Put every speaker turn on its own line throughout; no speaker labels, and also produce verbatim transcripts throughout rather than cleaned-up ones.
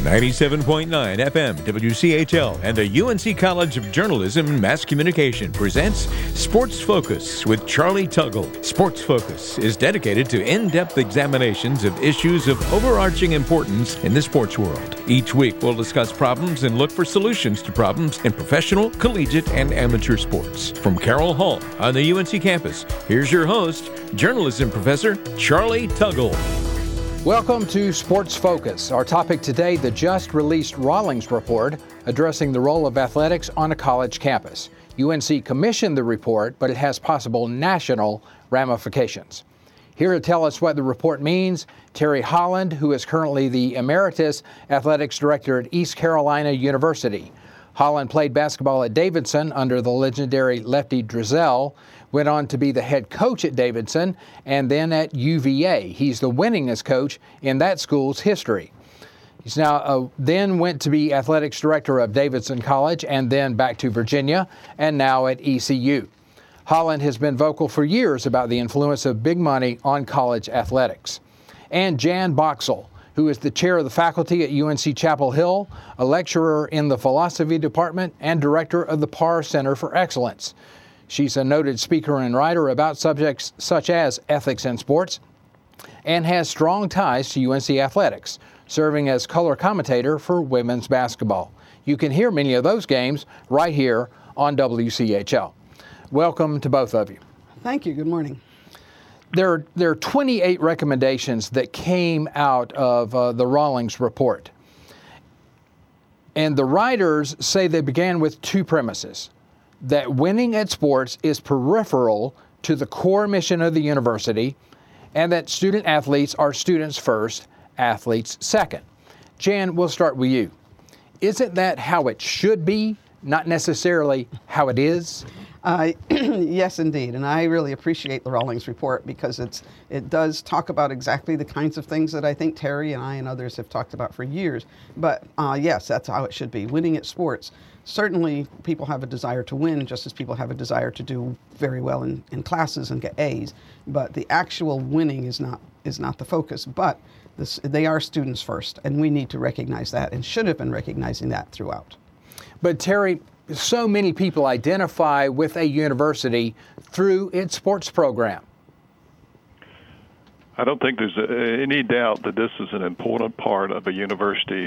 ninety-seven point nine F M W C H L and the U N C College of Journalism and Mass Communication presents Sports Focus with Charlie Tuggle. Sports Focus is dedicated to in-depth examinations of issues of overarching importance in the sports world. Each week we'll discuss problems and look for solutions to problems in professional, collegiate, and amateur sports. From Carroll Hall on the U N C campus, here's your host, journalism professor Charlie Tuggle.
Welcome to Sports Focus. Our topic today, the just-released Rawlings Report, addressing the role of athletics on a college campus. U N C commissioned the report, but it has possible national ramifications. Here to tell us what the report means, Terry Holland, who is currently the Emeritus Athletics Director at East Carolina University. Holland played basketball at Davidson under the legendary Lefty Driesell, went on to be the head coach at Davidson, and then at U V A. He's the winningest coach in that school's history. He's now uh, then went to be athletics director of Davidson College, and then back to Virginia, and now at E C U. Holland has been vocal for years about the influence of big money on college athletics. And Jan Boxall, who is the chair of the faculty at U N C Chapel Hill, a lecturer in the philosophy department, and director of the Parr Center for Excellence. She's a noted speaker and writer about subjects such as ethics in sports and has strong ties to U N C athletics, serving as color commentator for women's basketball. You can hear many of those games right here on W C H L. Welcome to both of you.
Thank you. Good morning.
There are, there are twenty-eight recommendations that came out of uh, the Rawlings Report. And the writers say they began with two premises: that winning at sports is peripheral to the core mission of the university, and that student athletes are students first, athletes second. Jan, we'll start with you. Isn't that how it should be, not necessarily how it is?
Uh, yes, indeed. And I really appreciate the Rawlings Report because it's it does talk about exactly the kinds of things that I think Terry and I and others have talked about for years. But uh, yes, that's how it should be. Winning at sports. Certainly, people have a desire to win, just as people have a desire to do very well in, in classes and get A's. But the actual winning is not is not the focus. But this, they are students first, and we need to recognize that and should have been recognizing that throughout.
But Terry, so many people identify with a university through its sports program.
I don't think there's a, any doubt that this is an important part of a university's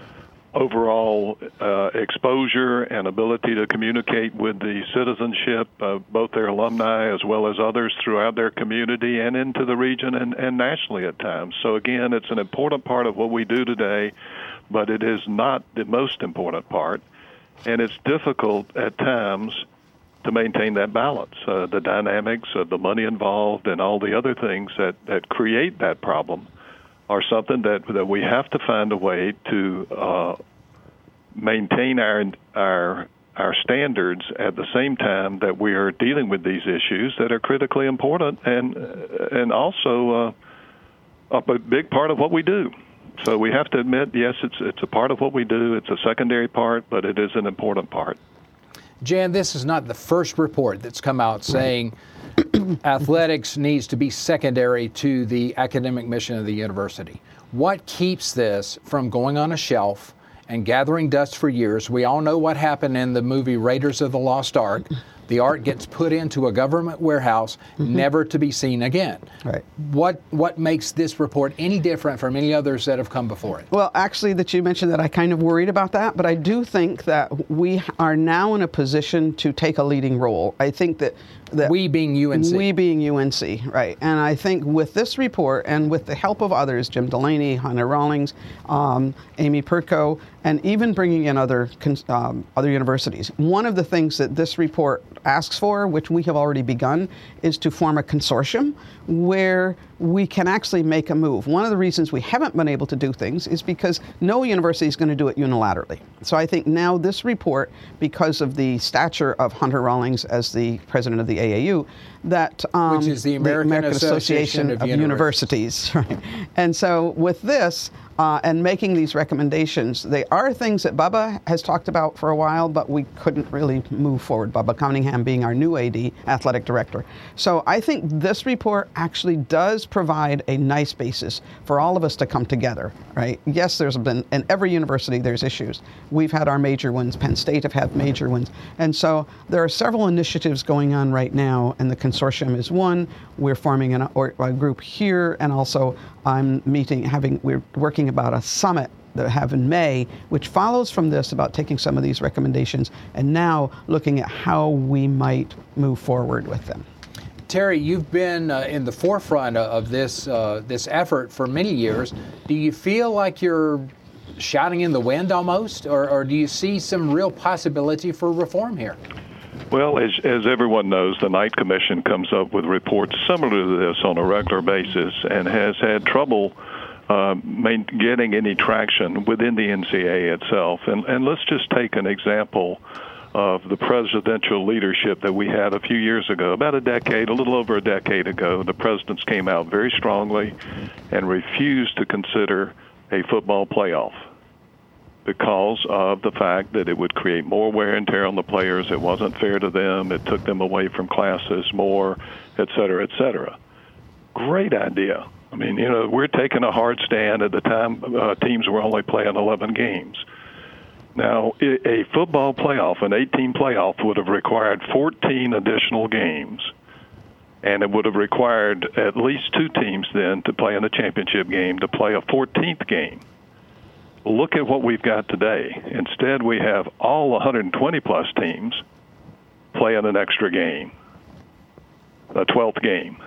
overall uh, exposure and ability to communicate with the citizenship of both their alumni as well as others throughout their community and into the region and, and nationally at times. So again, it's an important part of what we do today, but it is not the most important part. And it's difficult at times to maintain that balance, uh, the dynamics of the money involved and all the other things that, that create that problem are something that that we have to find a way to uh, maintain our our our standards at the same time that we are dealing with these issues that are critically important and and also uh, a big part of what we do. So we have to admit, yes, it's it's a part of what we do. It's a secondary part, but it is an important part.
Jan, this is not the first report that's come out saying athletics needs to be secondary to the academic mission of the university. What keeps this from going on a shelf and gathering dust for years? We all know what happened in the movie Raiders of the Lost Ark. The Ark gets put into a government warehouse, mm-hmm. never to be seen again.
Right.
What what makes this report any different from any others that have come before it?
Well, actually, that you mentioned that, I kind of worried about that, but I do think that we are now in a position to take a leading role. I think that That
we being U N C.
We being U N C, right. And I think with this report and with the help of others, Jim Delaney, Hunter Rawlings, um, Amy Perko, and even bringing in other um, other universities, one of the things that this report asks for, which we have already begun, is to form a consortium where we can actually make a move. One of the reasons we haven't been able to do things is because no university is going to do it unilaterally. So I think now this report, because of the stature of Hunter Rawlings as the president of the A A U, that um,
which is the American,
the American
Association,
Association
of,
of Universities. Universities right? And so with this, uh, and making these recommendations. They are things that Bubba has talked about for a while, but we couldn't really move forward, Bubba Cunningham being our new A D, athletic director. So I think this report actually does provide a nice basis for all of us to come together, right? Yes, there's been, in every university there's issues. We've had our major ones. Penn State have had major ones. And so there are several initiatives going on right now, and the consortium is one. We're forming an, or, a group here, and also I'm meeting, having, we're working about a summit that we have in May, which follows from this about taking some of these recommendations and now looking at how we might move forward with them.
Terry, you've been uh, in the forefront of this uh, this effort for many years. Do you feel like you're shouting in the wind almost, or, or do you see some real possibility for reform here?
Well, as, as everyone knows, the Knight Commission comes up with reports similar to this on a regular basis and has had trouble uh, main, getting any traction within the N C A A itself. And, and let's just take an example of the presidential leadership that we had a few years ago, about a decade, a little over a decade ago. The presidents came out very strongly and refused to consider a football playoff because of the fact that it would create more wear and tear on the players. It wasn't fair to them. It took them away from classes more, et cetera, et cetera. Great idea. I mean, you know, we're taking a hard stand. At the time, uh, teams were only playing eleven games. Now, a football playoff, an eight-team playoff, would have required fourteen additional games, and it would have required at least two teams then to play in the championship game to play a fourteenth game. Look at what we've got today. Instead, we have all one hundred twenty plus teams playing an extra game, a twelfth game.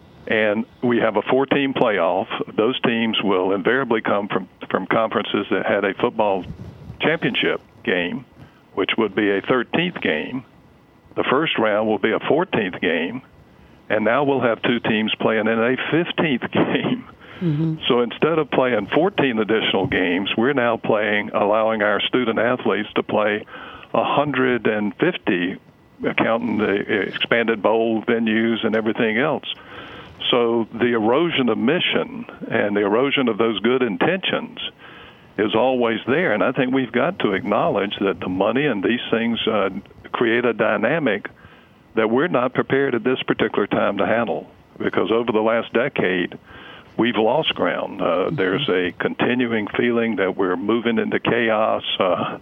And we have a four-team playoff. Those teams will invariably come from, from conferences that had a football championship game, which would be a thirteenth game. The first round will be a fourteenth game, and now we'll have two teams playing in a fifteenth game. Mm-hmm. So instead of playing fourteen additional games, we're now playing, allowing our student athletes to play one hundred fifty, counting the expanded bowl venues and everything else. So the erosion of mission and the erosion of those good intentions is always there. And I think we've got to acknowledge that the money and these things uh, create a dynamic that we're not prepared at this particular time to handle, because over the last decade, we've lost ground. Uh, there's a continuing feeling that we're moving into chaos, uh,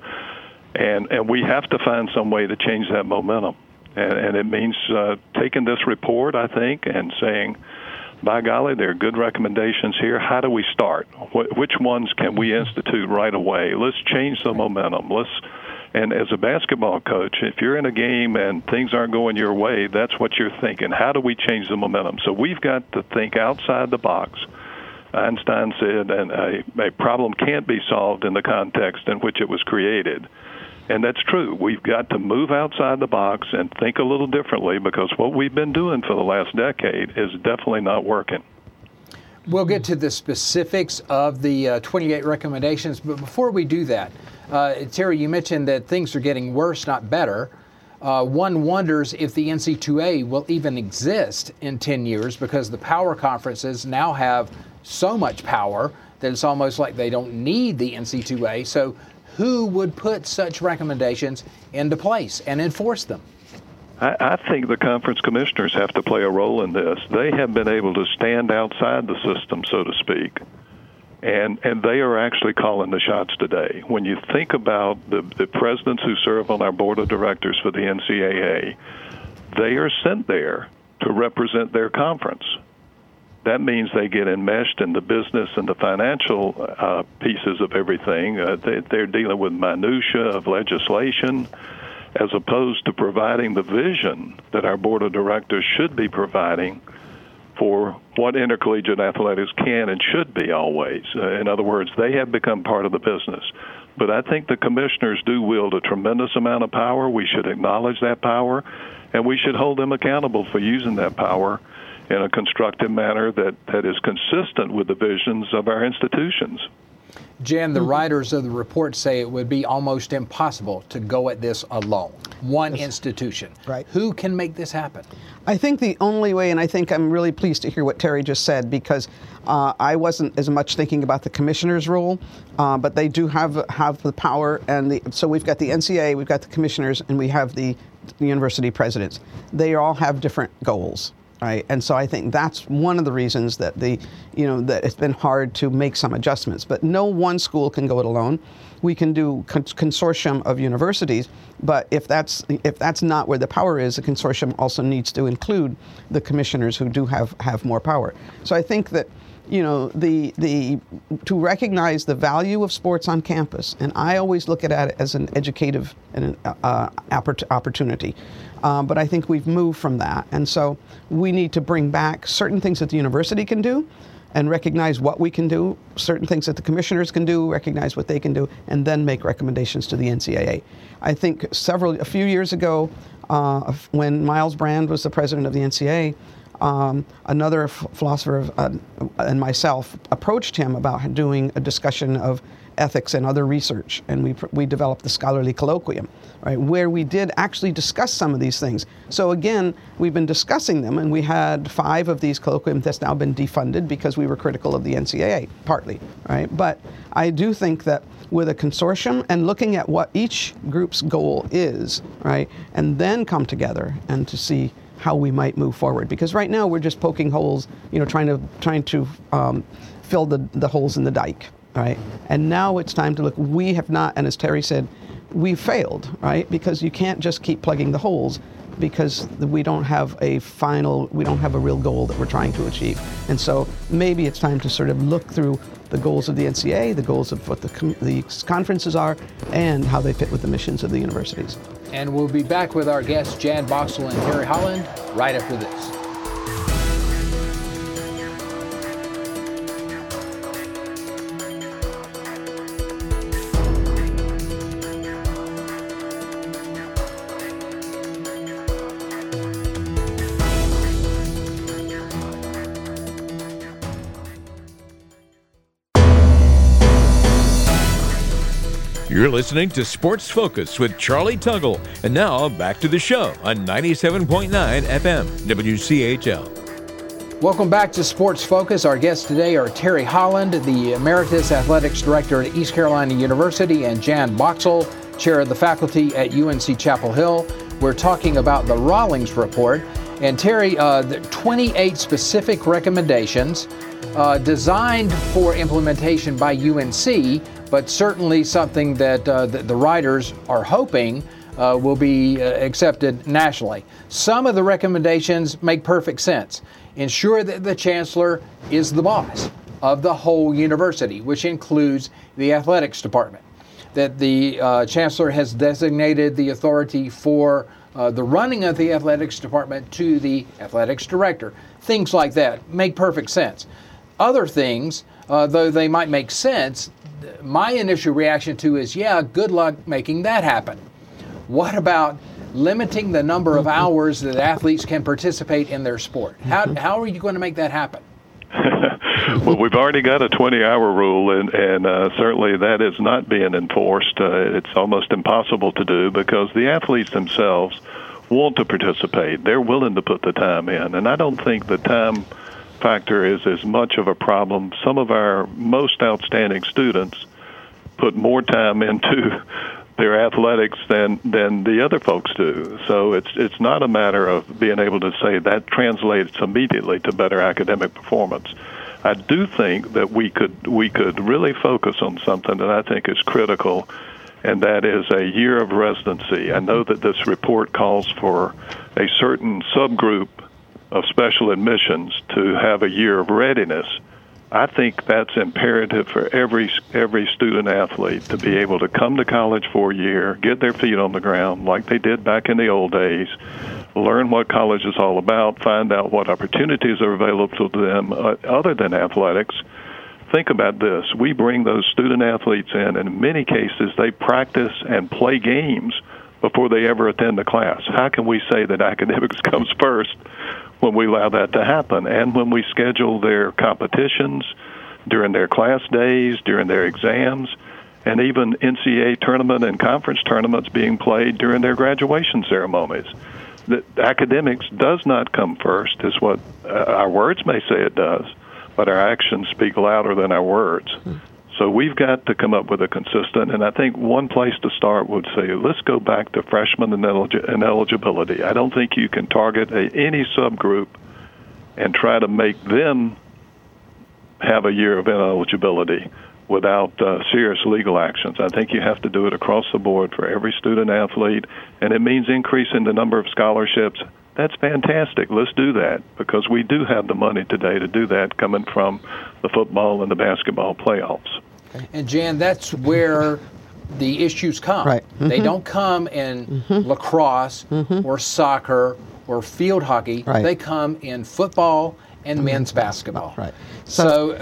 and, and we have to find some way to change that momentum. And, and it means uh, taking this report, I think, and saying, by golly, there are good recommendations here. How do we start? Wh- which ones can we institute right away? Let's change the momentum. Let's, and as a basketball coach, if you're in a game and things aren't going your way, that's what you're thinking. How do we change the momentum? So we've got to think outside the box. Einstein said, and a, a problem can't be solved in the context in which it was created. And that's true. We've got to move outside the box and think a little differently, because what we've been doing for the last decade is definitely not working.
We'll get to the specifics of the uh, twenty-eight recommendations, but before we do that, uh, Terry, you mentioned that things are getting worse, not better. Uh, one wonders if the N C double A will even exist in ten years, because the power conferences now have so much power that it's almost like they don't need the N C double A. So who would put such recommendations into place and enforce them?
I, I think the conference commissioners have to play a role in this. They have been able to stand outside the system, so to speak, and and they are actually calling the shots today. When you think about the, the presidents who serve on our board of directors for the N C double A, they are sent there to represent their conference. That means they get enmeshed in the business and the financial uh, pieces of everything. Uh, they, they're dealing with minutia of legislation, as opposed to providing the vision that our board of directors should be providing for what intercollegiate athletics can and should be always. Uh, in other words, they have become part of the business. But I think the commissioners do wield a tremendous amount of power. We should acknowledge that power, and we should hold them accountable for using that power in a constructive manner that, that is consistent with the visions of our institutions.
Jan, the writers of the report say it would be almost impossible to go at this alone. One yes. institution.
Right.
Who can make this happen?
I think the only way, and I think I'm really pleased to hear what Terry just said, because uh, I wasn't as much thinking about the commissioner's role, uh, but they do have have the power, and the, so we've got the N C A A, we've got the commissioners, and we have the university presidents. They all have different goals. Right, and so I think that's one of the reasons that the, you know, that it's been hard to make some adjustments. But no one school can go it alone. We can do con- consortium of universities, but if that's if that's not where the power is, the consortium also needs to include the commissioners who do have, have more power. So I think that, you know, the the to recognize the value of sports on campus, and I always look at it as an educative and an uh, opportunity. Um, but I think we've moved from that, and so we need to bring back certain things that the university can do, and recognize what we can do. Certain things that the commissioners can do, recognize what they can do, and then make recommendations to the N C A A. I think several a few years ago, uh, when Miles Brand was the president of the N C A A. Um, another f- philosopher uh, and myself approached him about doing a discussion of ethics and other research, and we pr- we developed the Scholarly Colloquium, right, where we did actually discuss some of these things. So again, we've been discussing them, and we had five of these colloquiums that's now been defunded because we were critical of the N C A A, partly, right? But I do think that with a consortium and looking at what each group's goal is, right, and then come together and to see how we might move forward, because right now we're just poking holes, you know, trying to trying to um, fill the, the holes in the dike, right? And now it's time to look. We have not, and as Terry said, we failed, right? Because you can't just keep plugging the holes, because we don't have a final, we don't have a real goal that we're trying to achieve. And so maybe it's time to sort of look through the goals of the N C A A, the goals of what the, com- the conferences are, and how they fit with the missions of the universities.
And we'll be back with our guests, Jan Boxell and Terry Holland, right after this.
You're listening to Sports Focus with Charlie Tuggle. And now, back to the show on ninety-seven point nine F M, W C H L.
Welcome back to Sports Focus. Our guests today are Terry Holland, the Emeritus Athletics Director at East Carolina University, and Jan Boxell, Chair of the Faculty at U N C Chapel Hill. We're talking about the Rawlings Report. And Terry, uh, the twenty-eight specific recommendations uh, designed for implementation by U N C, but certainly something that uh, the, the writers are hoping uh, will be uh, accepted nationally. Some of the recommendations make perfect sense. Ensure that the chancellor is the boss of the whole university, which includes the athletics department. That the uh, chancellor has designated the authority for uh, the running of the athletics department to the athletics director. Things like that make perfect sense. Other things, uh, though they might make sense, my initial reaction to is, yeah, good luck making that happen. What about limiting the number of hours that athletes can participate in their sport? How how are you going to make that happen?
Well, we've already got a twenty-hour rule, and, and uh, certainly that is not being enforced. Uh, it's almost impossible to do because the athletes themselves want to participate. They're willing to put the time in, and I don't think the time factor is as much of a problem. Some of our most outstanding students put more time into their athletics than than the other folks do. So it's it's not a matter of being able to say that translates immediately to better academic performance. I do think that we could we could really focus on something that I think is critical, and that is a year of residency. I know that this report calls for a certain subgroup of special admissions to have a year of readiness. I think that's imperative for every every student athlete to be able to come to college for a year, get their feet on the ground like they did back in the old days, learn what college is all about, find out what opportunities are available to them uh, other than athletics. Think about this. We bring those student athletes in, and in many cases they practice and play games before they ever attend a class. How can we say that academics comes first when we allow that to happen? And when we schedule their competitions, during their class days, during their exams, and even N C double A tournament and conference tournaments being played during their graduation ceremonies. The academics does not come first, is what uh, our words may say it does, but our actions speak louder than our words. Mm-hmm. So we've got to come up with a consistent, and I think one place to start would say, let's go back to freshmen and eligibility. I don't think you can target a, any subgroup and try to make them have a year of ineligibility without uh, serious legal actions. I think you have to do it across the board for every student athlete, and it means increasing the number of scholarships. That's fantastic. Let's do that, because we do have the money today to do that coming from the football and the basketball playoffs.
And Jan, that's where the issues come.
Right. Mm-hmm.
They don't come in mm-hmm. lacrosse mm-hmm. or soccer or field hockey.
Right.
They come in football and mm-hmm. men's basketball.
Right.
So, so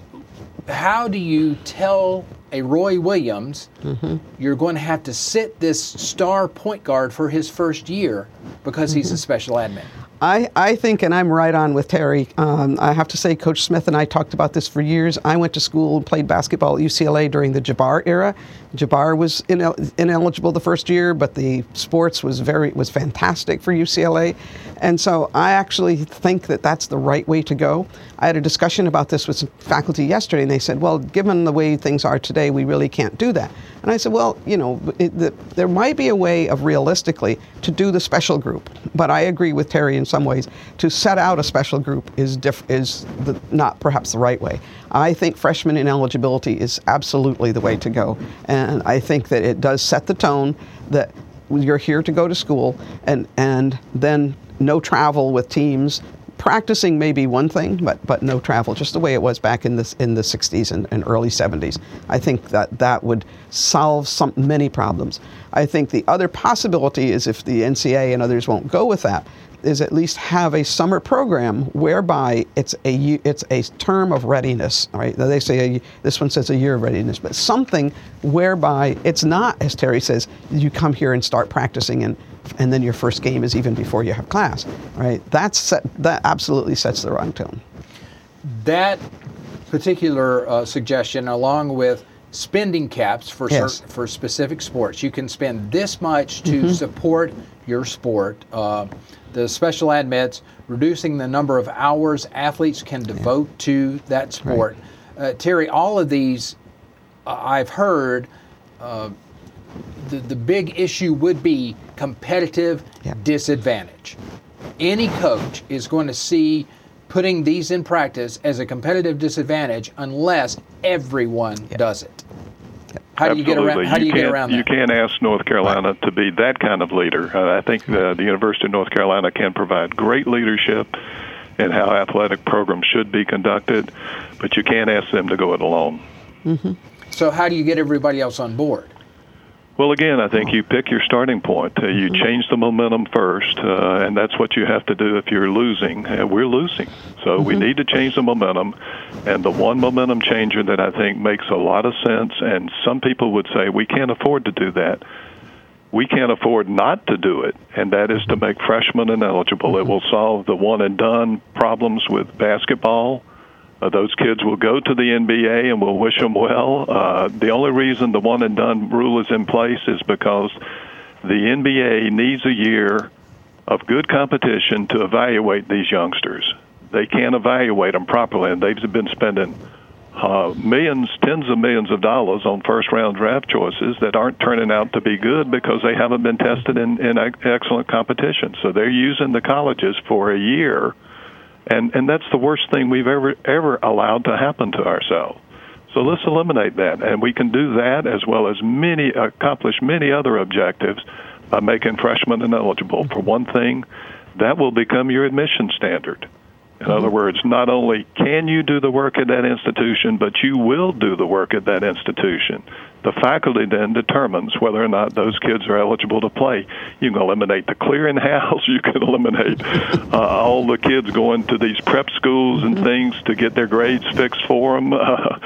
uh, how do you tell a Roy Williams mm-hmm. you're going to have to sit this star point guard for his first year because he's mm-hmm. a special admin?
I, I think, and I'm right on with Terry, um, I have to say Coach Smith and I talked about this for years. I went to school and played basketball at U C L A during the Jabbar era. Jabbar was inel- ineligible the first year, but the sports was very was fantastic for U C L A. And so I actually think that that's the right way to go. I had a discussion about this with some faculty yesterday, and they said, well, given the way things are today, we really can't do that. And I said, well, you know, it, the, there might be a way of realistically to do the special group. But I agree with Terry in some ways. To set out a special group is diff- is the, not perhaps the right way. I think freshman ineligibility is absolutely the way to go. And I think that it does set the tone that you're here to go to school, and, and then no travel with teams. Practicing may be one thing, but but no travel, just the way it was back in the in the sixties and, and early seventies. I think that that would solve some many problems. I think the other possibility is, if the N C double A and others won't go with that, is at least have a summer program whereby it's a it's a term of readiness. Right? They say a, this one says a year of readiness, but something whereby it's not, as Terry says, you come here and start practicing and. and then your first game is even before you have class, right? That's set, that absolutely sets the wrong tone.
That particular uh, suggestion, along with spending caps for
yes.
cer- for specific sports, you can spend this much to
mm-hmm.
support your sport. Uh, the special admits, reducing the number of hours athletes can devote yeah. to that sport. Right. Uh, Terry, all of these, uh, I've heard. Uh, The, the big issue would be competitive yeah. disadvantage. Any coach is going to see putting these in practice as a competitive disadvantage unless everyone yeah. does it.
Yeah.
How do you get around? How
you
do you get around that?
You can't ask North Carolina right. to be that kind of leader. Uh, I think the, the University of North Carolina can provide great leadership in how athletic programs should be conducted, but you can't ask them to go it alone.
Mm-hmm. So how do you get everybody else on board?
Well, again, I think you pick your starting point. Uh, you mm-hmm. change the momentum first, uh, and that's what you have to do if you're losing. Uh, we're losing, so mm-hmm. we need to change the momentum. And the one momentum changer that I think makes a lot of sense, and some people would say we can't afford to do that. We can't afford not to do it, and that is to make freshmen ineligible. Mm-hmm. It will solve the one-and-done problems with basketball. Uh, those kids will go to the N B A, and we'll wish them well. Uh, the only reason the one-and-done rule is in place is because the N B A needs a year of good competition to evaluate these youngsters. They can't evaluate them properly, and they've been spending uh, millions, tens of millions of dollars on first-round draft choices that aren't turning out to be good because they haven't been tested in, in excellent competition. So they're using the colleges for a year. And and that's the worst thing we've ever ever allowed to happen to ourselves. So let's eliminate that, and we can do that as well as many accomplish many other objectives by making freshmen ineligible. For one thing, that will become your admission standard. In mm-hmm. other words, not only can you do the work at that institution, but you will do the work at that institution. The faculty then determines whether or not those kids are eligible to play. You can eliminate the clearinghouse. You can eliminate uh, all the kids going to these prep schools and things to get their grades fixed for them. Uh,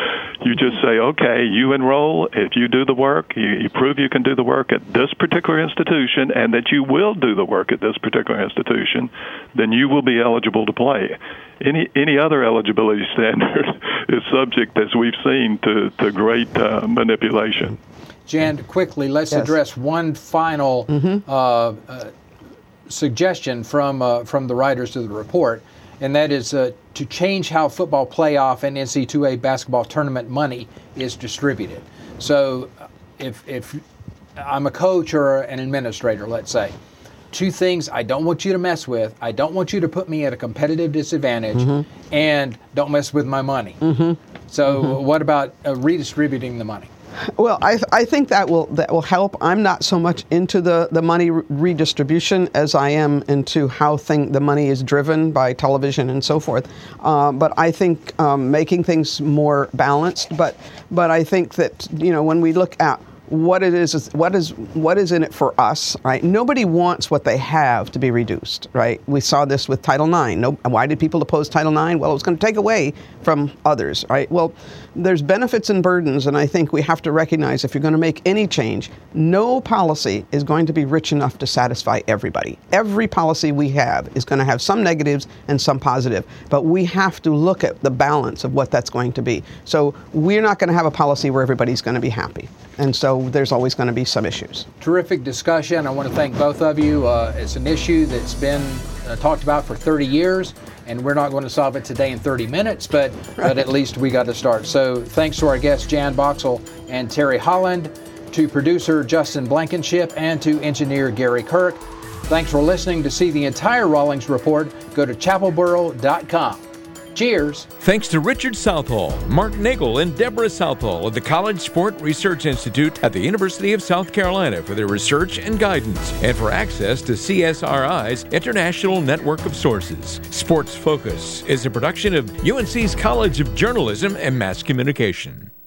You just say, okay, you enroll. If you do the work, you, you prove you can do the work at this particular institution and that you will do the work at this particular institution, then you will be eligible to play. Any any other eligibility standard is subject, as we've seen, to, to great uh, manipulation.
Jan, quickly, let's
yes.
address one final mm-hmm. uh, uh, suggestion from uh, from the writers of the report, and that is uh, to change how football playoff and N C double A basketball tournament money is distributed. So if, if I'm a coach or an administrator, let's say, two things I don't want you to mess with. I don't want you to put me at a competitive disadvantage, mm-hmm. and don't mess with my money. Mm-hmm. So mm-hmm. what about uh, redistributing the money?
Well, I, th- I think that will that will help. I'm not so much into the, the money re- redistribution as I am into how thing, the money is driven by television and so forth. Uh, but I think um, making things more balanced. But but I think that, you know, when we look at what it is, what is what is in it for us, right? Nobody wants what they have to be reduced, right? We saw this with Title nine. No, why did people oppose Title nine? Well, it was going to take away from others, right? Well, there's benefits and burdens, and I think we have to recognize if you're going to make any change, no policy is going to be rich enough to satisfy everybody. Every policy we have is going to have some negatives and some positive, but we have to look at the balance of what that's going to be. So we're not going to have a policy where everybody's going to be happy. And so there's always going to be some issues.
Terrific discussion. I want to thank both of you. Uh, it's an issue that's been uh, talked about for thirty years, and we're not going to solve it today in thirty minutes, but, right. but at least we got to start. So thanks to our guests, Jan Boxall and Terry Holland, to producer Justin Blankenship, and to engineer Gary Kirk. Thanks for listening. To see the entire Rawlings Report, go to chapel borough dot com. Cheers.
Thanks to Richard Southall, Mark Nagel, and Deborah Southall of the College Sport Research Institute at the University of South Carolina for their research and guidance, and for access to C S R I's international network of sources. Sports Focus is a production of U N C's College of Journalism and Mass Communication.